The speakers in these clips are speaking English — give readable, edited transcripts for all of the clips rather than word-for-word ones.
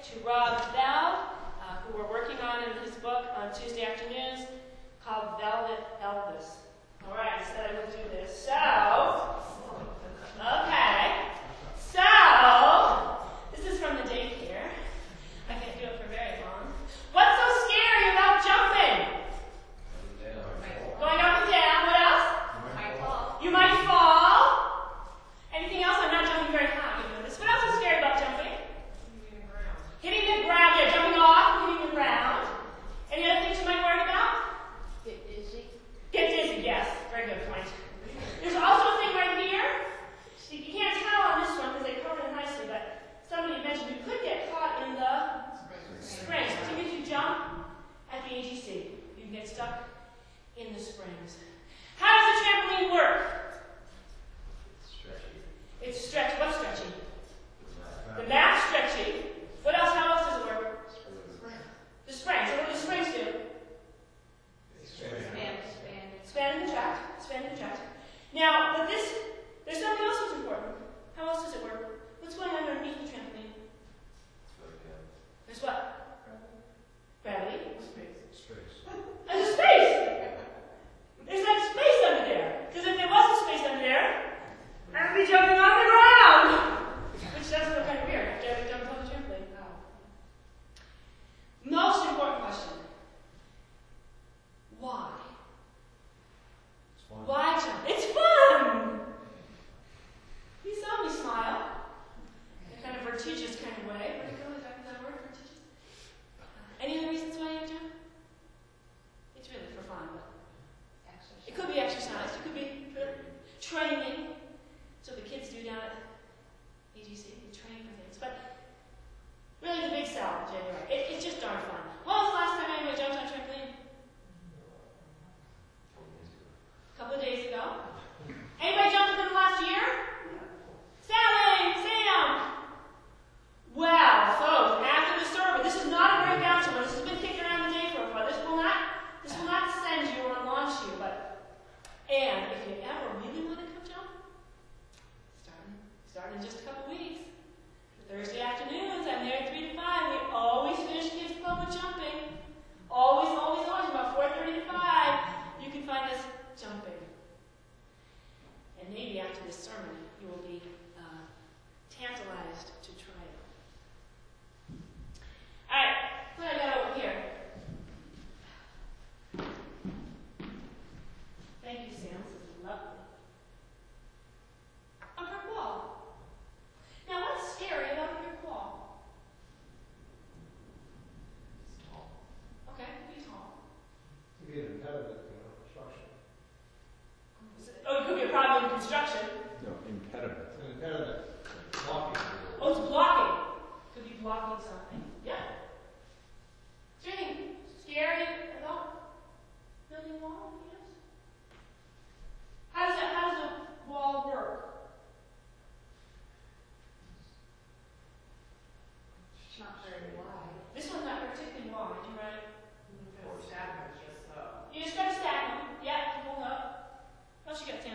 to Rob Bell, who we're working on in his book on Tuesday afternoons called Velvet Elvis. All right, I said I would do this. This is from the daycare. I can't do it for very long. What's so scary about jumping? Going up and down. What else? You might fall. You might fall. Anything else? I'm not jumping very high. You know this. What else is scary about jumping? Hitting the ground. Hitting the ground. Yeah, jumping off, hitting the ground. Any other things you might worry about? Get dizzy. Get dizzy, yes. Very good point. There's also a thing right here. You can't tell on this one because they covered it nicely, but somebody mentioned you could get caught in the springs. So if you jump at the AGC, you can get stuck in the springs. How does the trampoline work? Stretchy. It's stretchy. What's stretchy? The mat stretchy. What else? How else does it work? The springs. So what do the springs do? Expand the tract. Now, but there's something else that's important. How else does it work? What's going on underneath the trampoline? There's what? Gravity. There's a space. There's like space under there. Because if there was a space under there, I would be jumping on the ground. Which does look kind of weird after I jumped on the trampoline. Most important question. Why? Why jump? It's fun! You saw me smile. In a kind of vertiginous kind of way. What do you call it? Is that a word? Vertiginous? Any other reasons why you jump? It's really for fun, but it could be exercise. It could be training. So the kids do down at AGC. They train for things. But really the big sell in January. It's just darn fun. When was the last time anybody jumped on a trampoline? A couple of days ago. Anybody jumped within the last year? Sam! Well, folks, after the sermon, this is not a breakdown sermon. This has been kicked around the day for a while. This will not send you or launch you, and if you ever really want to come jump, starting in just a couple of weeks. Thursday afternoons, I'm there at 3 to 5. We always finish Kids Club with jumping. Always, about 4:30 to 5. You can find us jumping. And maybe after this sermon, you will be tantalized to try it. All right, what I got over here? Thank you, Sam. This is lovely. A brick wall. Now, what's scary about a brick wall? It's tall. Okay, be tall. To be an impediment to construction. Oh, it could be a problem in construction. No, impediment. It's an impediment. Blocking. Oh, it's blocking. Could be blocking something. Yeah. Is there anything scary about building a wall? Yes. How does a wall work? It's not very wide. This one's not particularly wide, right? Or stagnant, just so. You just got to stack them. Yeah, hold up. What else you got, Tim?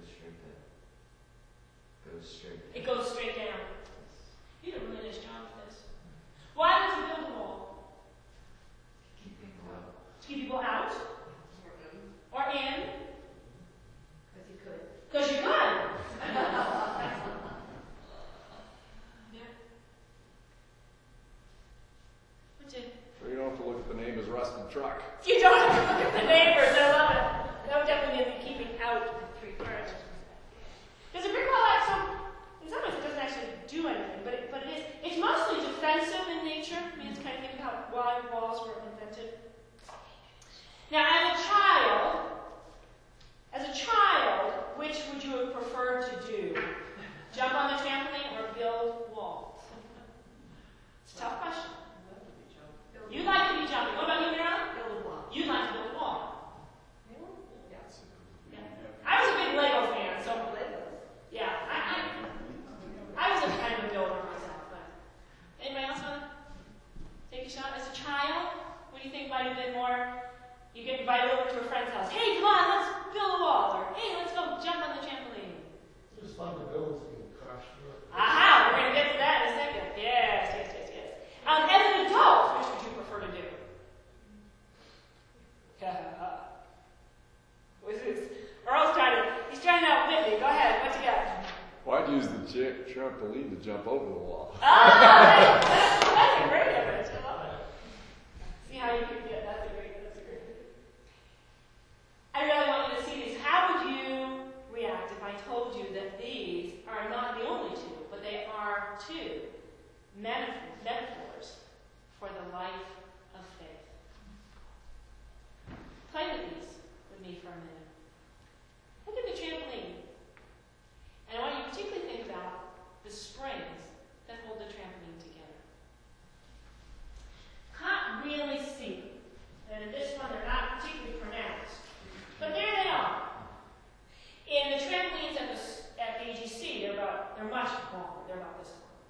It goes straight down. You did a really nice job with this. Why would you build a wall? Keep people out. To keep people out? Or in? Because you could. Because you could. Yeah. What'd you? So you don't have to look at the name as rusted truck. You don't have to look at the neighbors. I love it. That would definitely be keeping out three parts. Does a brick wall in some ways it doesn't actually do anything, but it is. It's mostly defensive in nature. I mean, it's kind of thinking about why walls were invented. Now, as a child, which would you have preferred to do? Jump on the trampoline or build walls? It's a tough question. You'd like to be jumping. What about you, Marilyn? Build a wall. You'd like to build a wall. Yes. Yeah. I was a big Lego fan, so yeah, I was a kind of a builder myself. But anybody else want to take a shot? As a child, what do you think might have been more? You get invited over to a friend's house. Hey, come on, let's build a wall. Or hey, let's go jump on the trampoline. It's just fun to build and crash through it. Aha, we're going to get to that in a second. Yes. jump over the wall. Ah, that's a great image. I love it. See how you can get that's a great. I really want you to see these. How would you react if I told you that these are not the only two, but they are two metaphors for the life of faith? Play with these with me for a minute. Look at the trampoline. And I want you to particularly think about the springs that hold the trampoline together. Can't really see. And in this one, they're not particularly pronounced. But there they are. In the trampolines at AGC, they're much longer. They're about this long.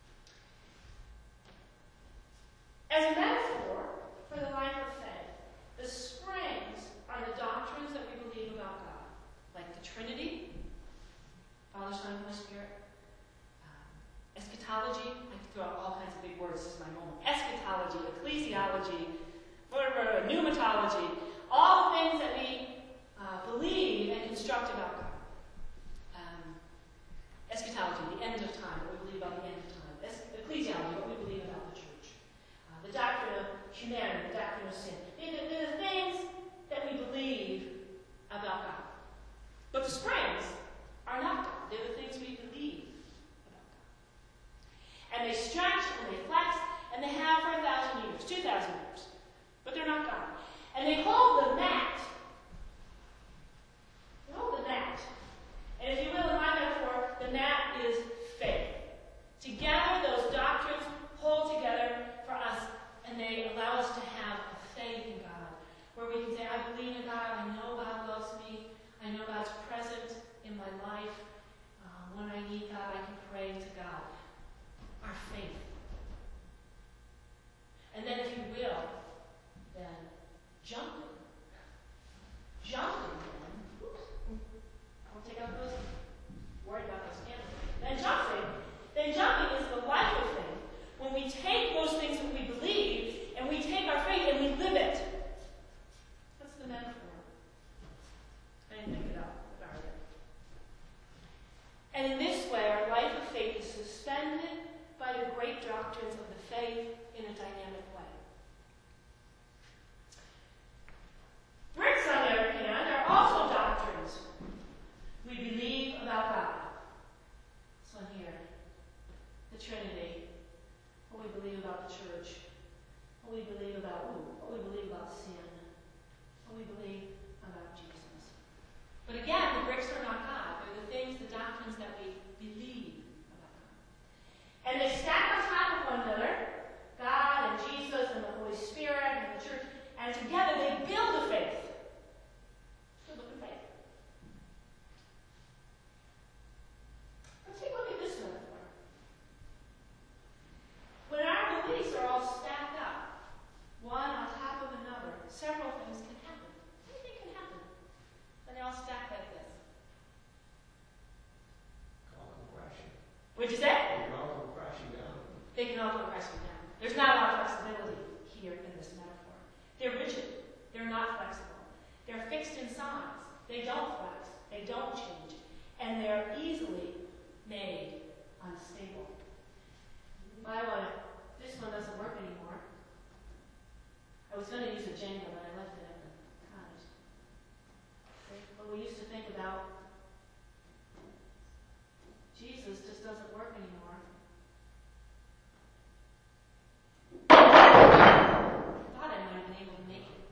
As a metaphor for the life of faith, the springs are the doctrines that we believe about God, like the Trinity, Father, Son, Holy Spirit, eschatology. I can throw out all kinds of big words. This is my moment. Eschatology, ecclesiology, pneumatology, all the things that we believe and construct about God. Eschatology, the end of time, what we believe about the end of time. Ecclesiology, what we believe about the church. The doctrine of humanity, the doctrine of sin. They're the things that we believe about God. But the springs are not God. They're the things we believe about God. And they stretch and they flex, and they have for 1,000 years, 2,000 years. But they're not God. And they hold the mat. They hold the mat. And if you will, in my metaphor, the mat is faith. Together, those doctrines hold together for us, and they allow us to have a faith in God, where we can say, I believe in God, I know God loves me, I know God's present in my life. When I need God, I can pray to God. Our faith. And then, if you will, then jumping. Jumping, then. I'll take out those. Worried about those cameras. Then jumping is the life of faith. When we take those things that we believe, and we take our faith and we live it. That's the metaphor. I didn't think it up. Sorry. And in this way, our life of faith is suspended by the great doctrines of the faith in a dynamic way. Bricks, on the other hand, are also doctrines we believe about God. This one here, the Trinity, what we believe about the church, what we believe about sin, what we believe about Jesus. But again, the bricks are not God. They're the things, the doctrines that we believe about God. And they stack on top of one another, God and Jesus and the Holy Spirit and the church, and together they build a faith. Build a faith. Let's take a look at this metaphor. When our beliefs are all stacked up, one on top of another, several things can happen. Anything can happen. When they all stack like this. All come crashing. What'd you say? They can all come crashing down. They can all go crashing down. There's not a lot of flexibility here in this metaphor. They're rigid. They're not flexible. They're fixed in size. They don't flex. They don't change. And they're easily made unstable. This one doesn't work anymore. I was going to use a Jenga, but I left it at the cottage. But we used to think about Jesus just doesn't work anymore. I thought I might have been able to make it.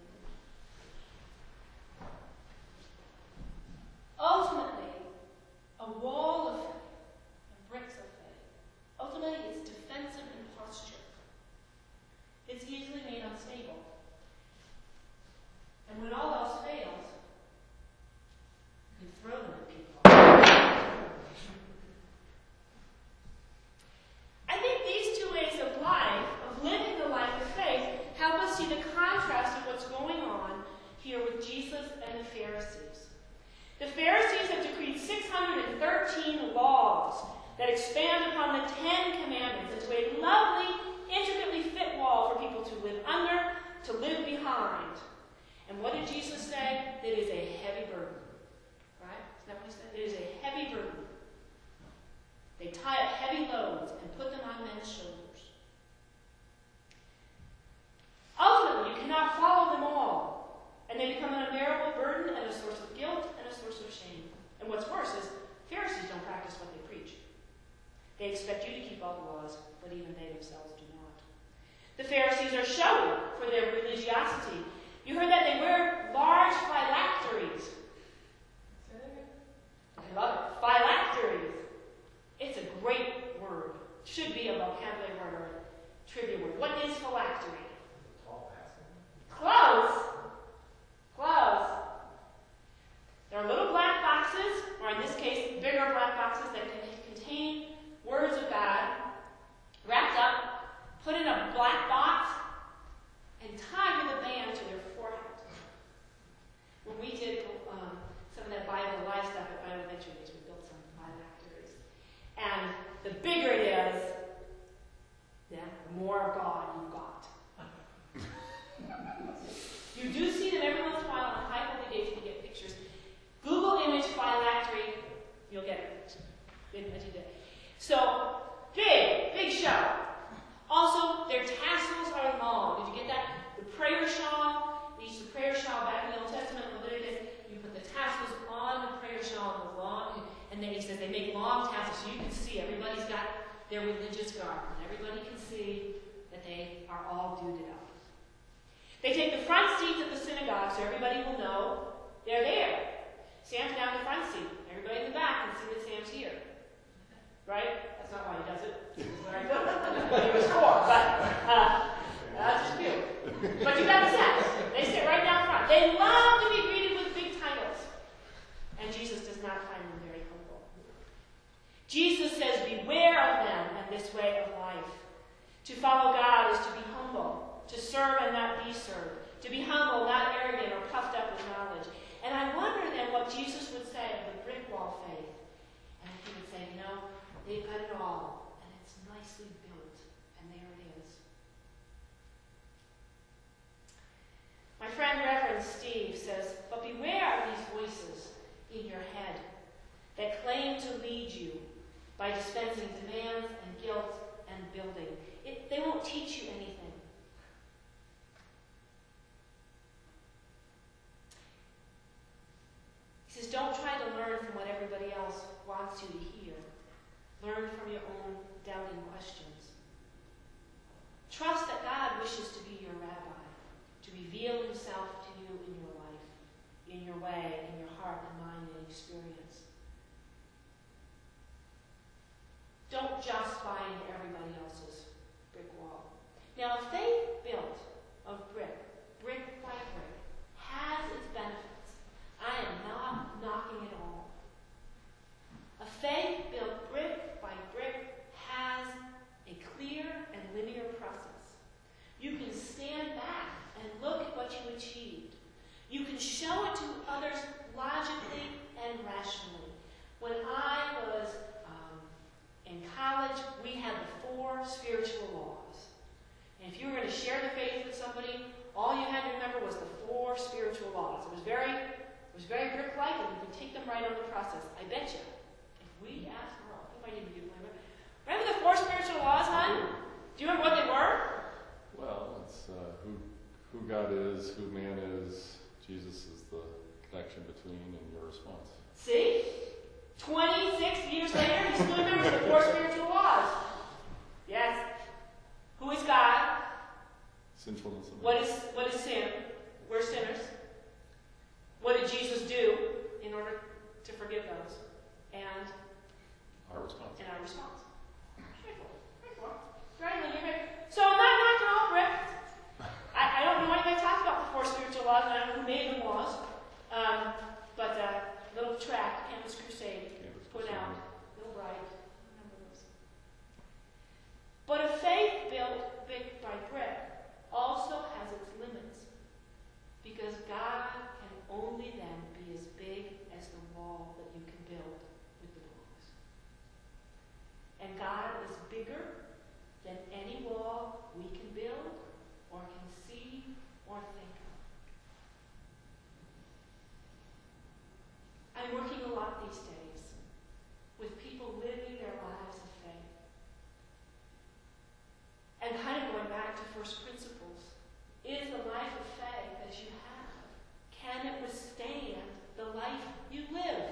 Ultimately, a wall of faith and bricks of faith. Ultimately, it's defensive in posture. It's easily made unstable. And when all else fails, you can throw them at people. I think these two ways of life, of living the life of faith, help us see the contrast of what's going on here with Jesus and the Pharisees. The Pharisees have decreed 613 laws that expand upon the 10 Commandments into a lovely, intricately fit wall for people to live under, to live behind. And what did Jesus say? It is a heavy burden. Right? Isn't that what he said? It is a heavy burden. They tie up heavy Pharisees are showy for their religiosity. You heard that they wear large phylacteries. I love it. Phylacteries. It's a great word. Should be a vocabulary word or a trivia word. What is phylactery? Tall basket. Close. Close. They're little black boxes, or in this case, bigger black boxes that can contain words of God, wrapped up, put in a black box, and tied with a band to their forehead. When we did some of that Bible Live stuff at Bible Adventure Days, we built some phylacteries. And the bigger it is, the more of God you've got. You do see them every once in a while on high holy days when you get pictures. Google image phylactery, you'll get it. As you did. So, big show. Also, their tassels are long. Did you get that? The prayer shawl. They used the prayer shawl back in the Old Testament, Leviticus. You put the tassels on the prayer shawl and the long, and then he says they make long tassels so you can see everybody's got their religious garb, and everybody can see that they are all duded up. They take the front seats at the synagogue so everybody will know they're there. Sam's down the front seat. Everybody in the back can see that Sam's here. Right? That's not why he does it. It's very good. He was for, but that's just few. But you got the sense. They sit right down front. They love to be greeted with big titles. And Jesus does not find them very humble. Jesus says, beware of them and this way of life. To follow God is to be humble, to serve and not be served, to be humble, not arrogant or puffed up with knowledge. And I wonder then what Jesus would say of the brick wall faith. And he would say, you know, they've got it all, and it's nicely built, and there it is. My friend Reverend Steve says, but beware of these voices in your head that claim to lead you by dispensing demands and guilt and building. They won't teach you anything. He says, don't try to learn from what everybody else wants you to hear. Learn from your own doubting questions. Trust that God wishes to be your rabbi, to reveal himself to you in your life, in your way, in your heart and mind and experience. Don't just buy into everybody else's brick wall. Now, a faith built of brick by brick, has its benefits. I am not knocking it all. A faith built brick by brick has a clear and linear process. You can stand back and look at what you achieved. You can show it to others logically and rationally. When I was in college, we had the 4 spiritual laws. And if you were going to share the faith with somebody, all you had to remember was the 4 spiritual laws. It was very brick-like, and you could take them right on the process. I bet you, if we asked, we might even do it. Remember the 4 spiritual laws, hon? Do you remember what they were? Well, it's who God is, who man is. Jesus is the connection between, and your response. See? 26 years later, he still remembers the 4 spiritual laws. Yes. Who is God? Sinfulness. What is sin? We're sinners. What did Jesus do in order to forgive those? And Our response. Straightforward. Right, linear. So I'm not knocking all brick. I don't know anybody talks about the 4 spiritual laws, and I don't know who made them laws. But little tract, Campus Crusade, put out, Little Bright, remember those. But a faith built brick by brick also has its limits, because God can only then be as big as the wall that you can build with the blocks. And God is bigger than any wall we can build or conceive or think of. I'm working a lot these days with people living their lives of faith. And kind of going back to first principles. Is the life of faith that you have, can it withstand the life you live?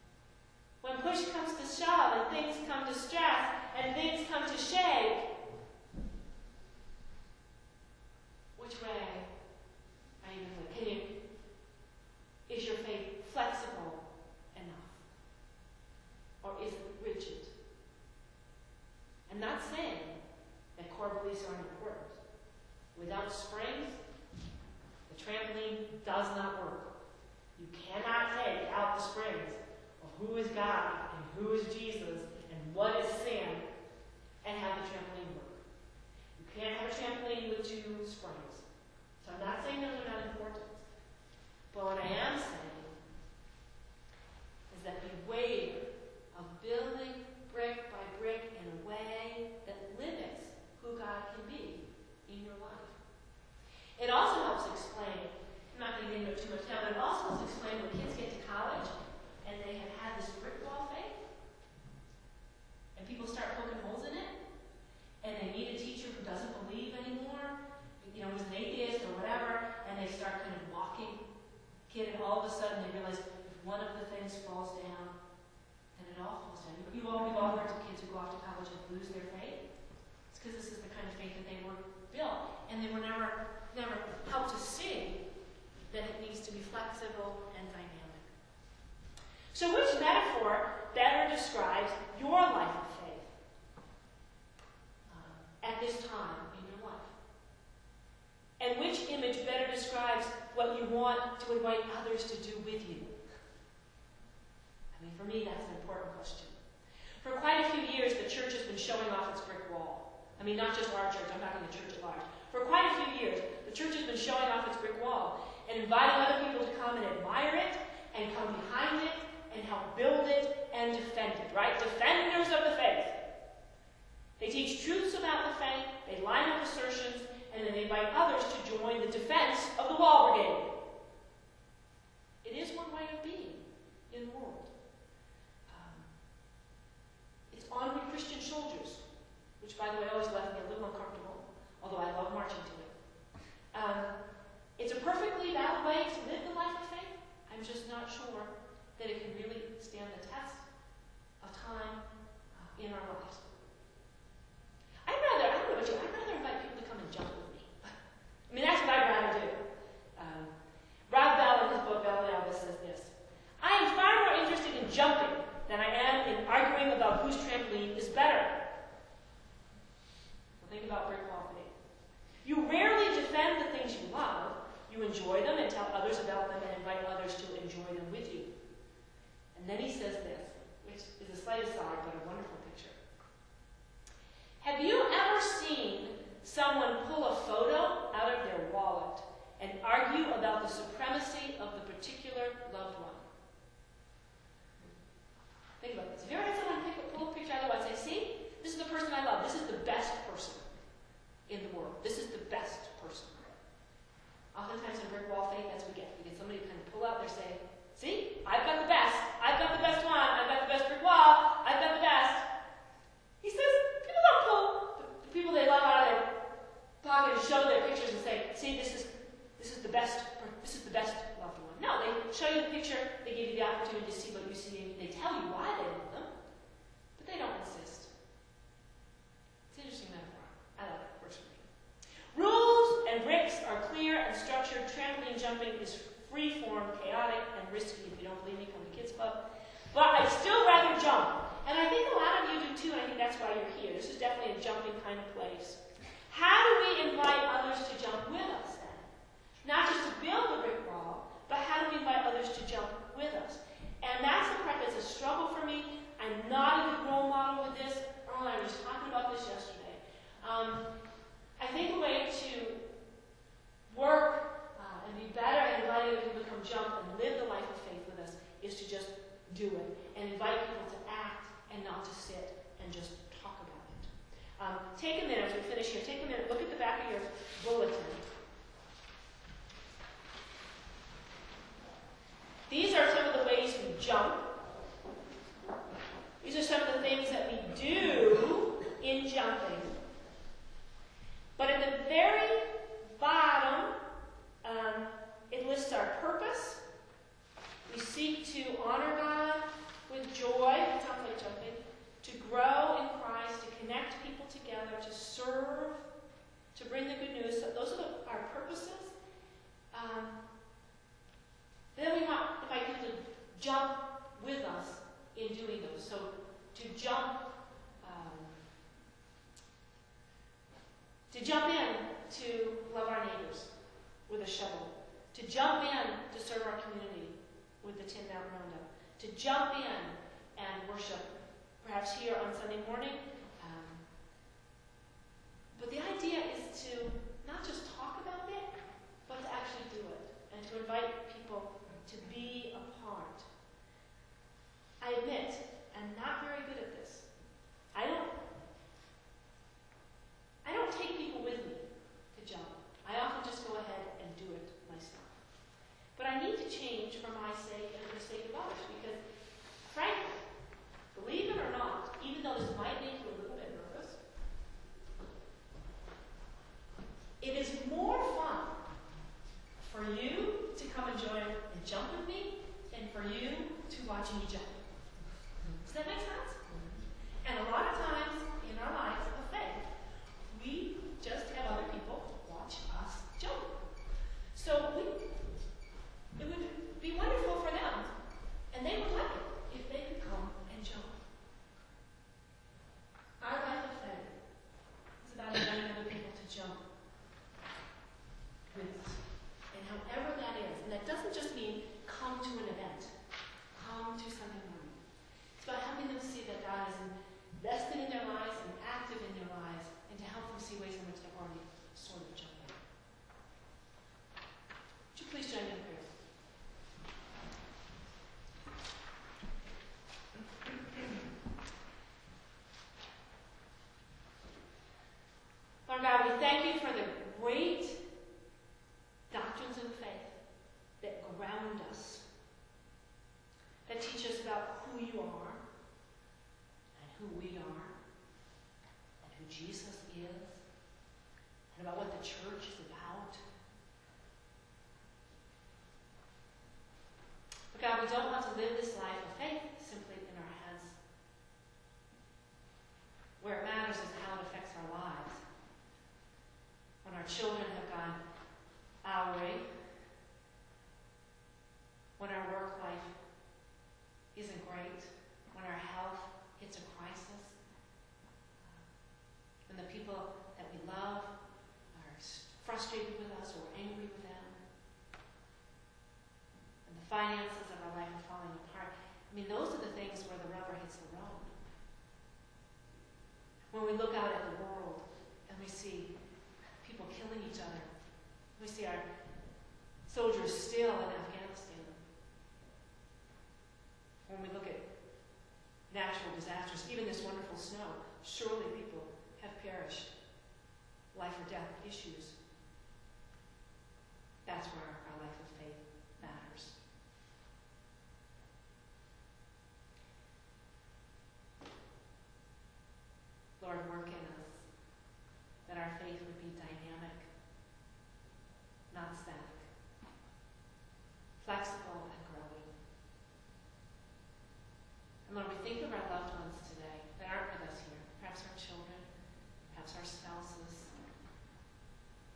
When push comes to shove and things come to stress and things come to shake, saying that core beliefs aren't important. Without springs, the trampoline does not work. You cannot take out the springs of who is God and who is Jesus and what is sin and have the trampoline work. You can't have a trampoline with 2 springs. So I'm not saying those are not important. But what I am saying is that beware of building brick by brick in a way that limits who God can be in your life. It also helps explain, I'm not going to get into it too much now, but it also helps explain when kids get to college and they have had this brick wall faith, and people start poking holes in it, and they meet a teacher who doesn't believe anymore, who's an atheist or whatever, and they start kind of walking kid, and all of a sudden they realize if one of the things falls down, then it all falls down. We've all heard of kids who go off to college and lose their faith. It's because this is the kind of faith that they were built, and they were never helped to see that it needs to be flexible and dynamic. So which metaphor better describes your life of faith at this time in your life? And which image better describes what you want to invite others to do with you? I mean, for me, that's an important question. For quite a few years, the church has been showing off its brick wall. I mean, not just our church, I'm talking the church at large. For quite a few years, the church has been showing off its brick wall and inviting other people to come and admire it and come behind it and help build it and defend it, right? Defenders of the faith. They teach truths about the faith, they line up assertions, and then they invite others to join the defense of the wall brigade. It is one way of being in the world. It's honoring Christian soldiers, which, by the way, always left me a little uncomfortable, although I love marching to it. It's a perfectly valid way to live the life of faith. I'm just not sure that it can really stand the test of time in our lives. I don't know about you, I'd rather invite people to come and jump with me. I mean, that's what I'd rather do. Rob Bell, in his book, Bell and Elvis, says this: I am far more interested in jumping than I am in arguing about whose trampoline is better. Well, think about brick wall faith. You rarely defend the things you love. You enjoy them and tell others about them and invite others to enjoy them with you. And then he says this, which is a slight aside, but a wonderful picture. Have you ever seen someone pull a photo out of their wallet and argue about the supremacy of the particular loved one? Think about this. Have you ever had someone pull a picture out of their wallet and say, see, this is the person I love. This is the best person in the world. This is the best person. Oftentimes in brick wall faith, that's what we get. We get somebody to kind of pull out their say, see, I've got the best. I've got the best one. I've got the best brick wall. I've got the best. He says, people don't pull the people they love out of their pocket and show their pictures and say, see, this is the best loved one. No, they show you the picture, they give you the opportunity to see what you see, and they tell you why they love them, but they don't insist. It's an interesting metaphor. I like it personally. Rules and bricks are clear and structured. Trampoline jumping is free-form, chaotic, and risky. If you don't believe me, come to Kids Club. But I'd still rather jump. And I think a lot of you do too, and I think that's why you're here. This is definitely a jumping kind of place. How do we invite others to jump with us then? Not just to build the brick wall, but how do we invite others to jump with us? And that's the part that's a struggle for me. I'm not a good role model with this. Earl and I were just talking about this yesterday. I think a way to work and be better at inviting other people to come jump and live the life of faith with us is to just do it and invite people to act and not to sit and just talk about it. Take a minute as we finish here. Take a minute. Look at the back of your bulletin. These are some of the ways we jump. These are some of the things that we do in jumping. But at the very bottom, it lists our purpose. We seek to honor God with joy, it sounds like jumping, to grow in Christ, to connect people together, to serve, to bring the good news. So those are our purposes. Then we want to invite people to jump with us in doing those. So to jump To jump in to love our neighbors with a shovel. To jump in to serve our community with the 10 Mountain Roundup. To jump in and worship, perhaps here on Sunday morning. But the idea is to not just talk about it, but to actually do it. And to invite people to be a part. I admit, I'm not very good at this. I don't take people with me to jump. I often just go ahead and do it myself. But I need to change for my sake and for the sake of others, because frankly, believe it or not, even though this might make you a little bit nervous, it is more fun for you to come and join and jump with me than for you to watch me jump. Does that make sense? And a lot of times in our lives of faith, we just have other people watch us jump. So it would be wonderful for them, and they would like it if they could come and jump. Our life of faith is about inviting other people to jump with us. And however that is, and that doesn't just mean come to an event, come to Sunday morning. It's about helping them see that God is invested in their lives and active in their lives, and to help them see ways in which they're already sort of jumping. Would you please join me in prayer? Lord God, we thank you for the great doctrines of faith that ground us, that teach us about who you are and who we are and who Jesus is and about what the church is about. But God, we don't want to live this life of faith simply in our heads. Where it matters is how it affects our lives. When our children have gone our way, when our work life isn't great, when our health hits a crisis, when the people that we love are frustrated with us or angry with them, and the finances of our life are falling apart. I mean, those are the things where the rubber hits the road. When we look out at the world and we see people killing each other, we see our soldiers still in Afghanistan. When we look at natural disasters, even this wonderful snow, surely people have perished. Life or death issues. That's where our life of faith matters. Lord, work in us that our faith would be dynamic, not static, flexible and growing. And Lord, we think of our loved ones today that aren't with us here, perhaps our children, perhaps our spouses,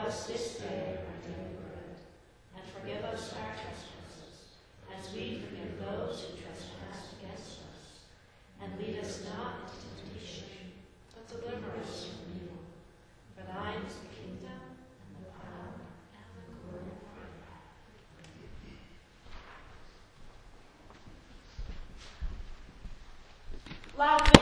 us this day our daily bread, and forgive us our trespasses, as we forgive those who trespass against us. And lead us not into temptation, but deliver us from evil. For thine is the kingdom, and the power, and the glory forever. Loud